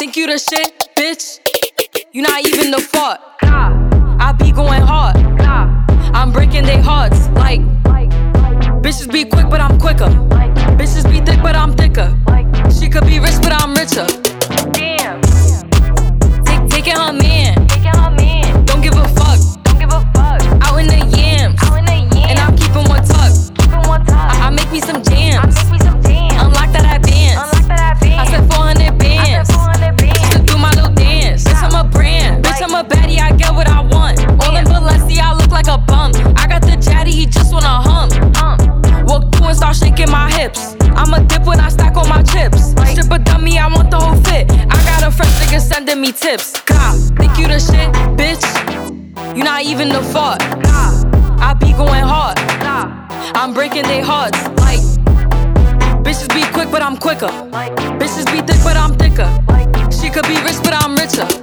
Think you the shit, bitch? You not even the fault. I be going hard. I'm breaking their hearts. Like bitches be quick, but I'm quicker. Bitches be thick, but I'm thicker. She could be rich, but I'm richer. Damn. Taking her man. Taking her man. Don't give a fuck. Don't give a fuck. Out in the yams. Out in the yams. And I'm keeping one tuck. Keeping one tuck. I make me some I jams. make me some jams. Unlock that advance. Unlock that advance. I said 400 bands. I said 400 bands. Just to do my little dance. Bitch, I'm a brand. Bitch, I'm a baddie. I get what I want. All in Balenciaga, I look like a bum. I got the Jaddy, he just wanna hum. Walk through and start shaking my hips. I'm a dip when I stack on my chips. Strip a dummy, I want the whole fit. I got a fresh nigga sending me tips. God, think you the shit, bitch? You not even the fault. I be going hard. I'm breaking their hearts. Like bitches be quick, but I'm quicker. Bitches be thick, but I'm thicker. She could be rich, but I'm richer.